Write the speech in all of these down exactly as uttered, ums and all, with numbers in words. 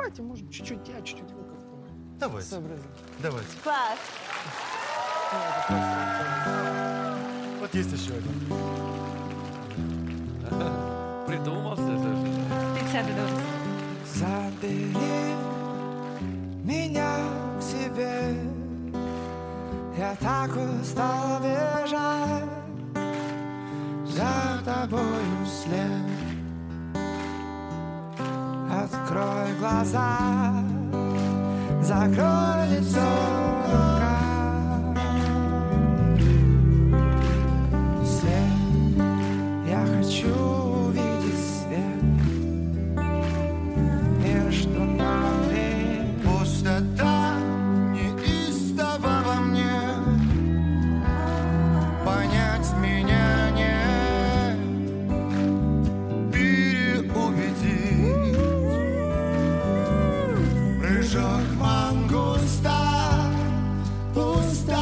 давайте, может, чуть-чуть я, чуть-чуть вы как-то. Давайте. Сообразим. Давайте. Клас. Вот есть еще один. Придумал все же. Під себе дивись. Забери меня к себе. Я так устал бежать за тобою вслед. Открой глаза, закрой лицо руками. Свет, я хочу увидеть свет. Мир, что нам не Пустота неистово во мне. Понять меня не переубедить. Прыжок мангуста. Пуста,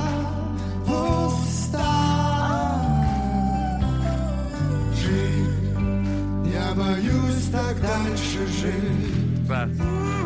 пуста. Жить, я боюсь так дальше жить. Клас.